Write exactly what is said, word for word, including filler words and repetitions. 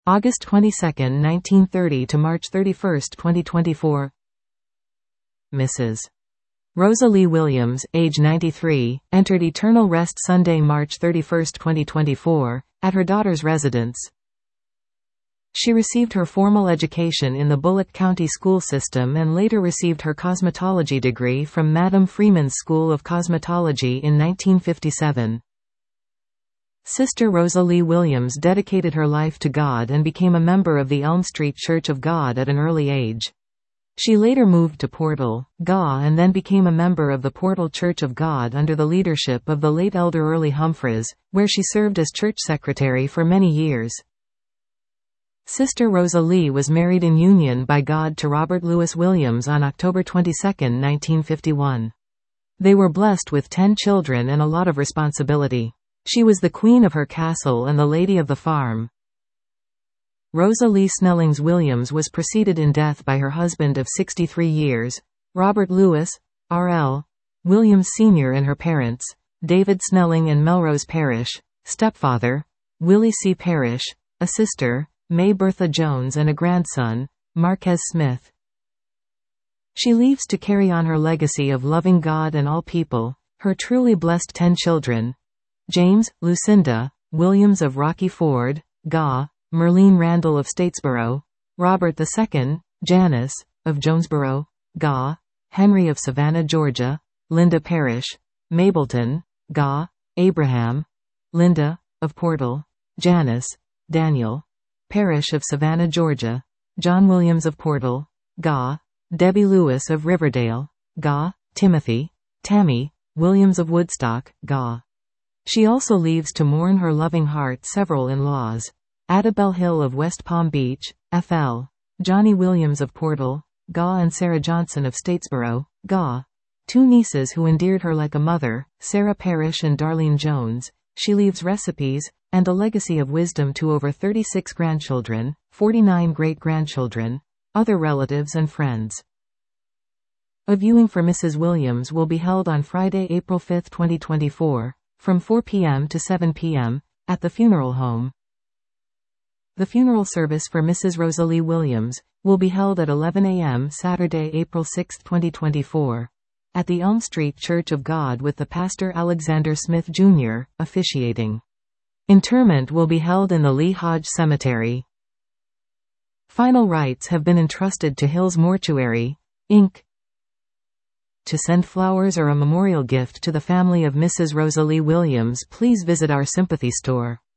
August twenty-second, nineteen thirty to March thirty-first, twenty twenty-four. Missus Rosa Lee Williams, age ninety-three, entered eternal rest Sunday, March thirty-first, twenty twenty-four, at her daughter's residence. She received her formal education in the Bullock County school system and later received her cosmetology degree from Madam Freeman's School of Cosmetology in nineteen fifty-seven. Sister Rosa Lee Williams dedicated her life to God and became a member of the Elm Street Church of God at an early age. She later moved to Portal, G A and then became a member of the Portal Church of God under the leadership of the late Elder Early Humphreys, where she served as church secretary for many years. Sister Rosa Lee was married in union by God to Robert Louis Williams on October twenty-second, nineteen fifty-one. They were blessed with ten children and a lot of responsibility. She was the queen of her castle and the lady of the farm. Rosa Lee Snellings Williams was preceded in death by her husband of sixty-three years, Robert Louis, R L Williams Senior and her parents, David Snelling and Melrose Parrish, stepfather, Willie C. Parrish, a sister, May Bertha Jones and a grandson, Marquez Smith. She leaves to carry on her legacy of loving God and all people, her truly blessed ten children, James, Lucinda, Williams of Rocky Ford, G A, Merlene Randall of Statesboro, Robert the Second, Janice, of Jonesboro, G A, Henry of Savannah, Georgia, Linda Parrish, Mableton, G A, Abraham, Linda, of Portal, Janice, Daniel, Parrish of Savannah, Georgia, John Williams of Portal, G A, Debbie Lewis of Riverdale, G A, Timothy, Tammy, Williams of Woodstock, G A. She also leaves to mourn her loving heart several in-laws, Adabel Hill of West Palm Beach, F L Johnny Williams of Portal, G A and Sarah Johnson of Statesboro, G A. Two nieces who endeared her like a mother, Sarah Parrish and Darlene Jones. She leaves recipes, and a legacy of wisdom to over thirty-six grandchildren, forty-nine great-grandchildren, other relatives and friends. A viewing for Missus Williams will be held on Friday, April fifth, twenty twenty-four, from four p m to seven p m, at the funeral home. The funeral service for Missus Rosa Lee Williams will be held at eleven a m Saturday, April sixth, twenty twenty-four, at the Elm Street Church of God with the pastor Alexander Smith Junior officiating. Interment will be held in the Lee Hodge Cemetery. Final rites have been entrusted to Hills Mortuary, Incorporated. To send flowers or a memorial gift to the family of Missus Rosa Lee Williams, please visit our sympathy store.